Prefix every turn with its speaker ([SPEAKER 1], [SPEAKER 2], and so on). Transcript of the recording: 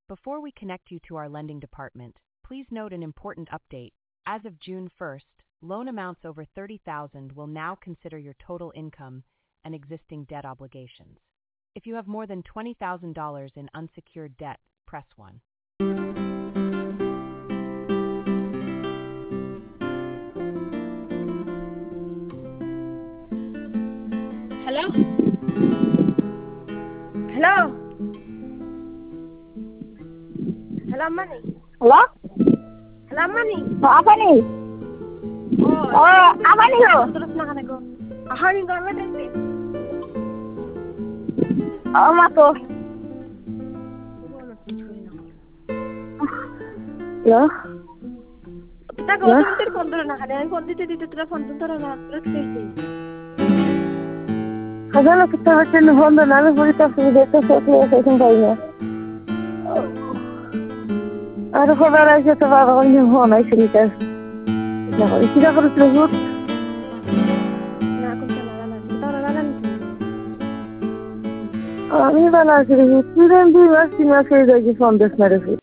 [SPEAKER 1] Before we connect you to our lending department, please note an important update. As of June 1st, loan amounts over $30,000 will now consider your total income and existing debt obligations. If you have more than $20,000 in unsecured debt, press 1.
[SPEAKER 2] Hello? Hello? Hello, Manny?
[SPEAKER 3] Hello?
[SPEAKER 2] Hello, Manny?
[SPEAKER 3] Apa nih? Apa nih lo?
[SPEAKER 2] Terus makan aku. Aha, nih gak ada sih.
[SPEAKER 3] Masuk. Hello?
[SPEAKER 2] Kita kalau tuh phone tuh nak ada phone itu telepon tuh na terus sih.
[SPEAKER 3] Kalau kita macam ni phone dah nalar boleh tak sudah tu soalnya saya tak tahu. Ada khabar aja tu bawa orang yang phone aja ni kan. Jangan istilah terus terus.
[SPEAKER 2] Nah, aku sama Lala. Kita Lala ni.
[SPEAKER 3] Ini Lala sih. Tidak di masih masih lagi phone dah nak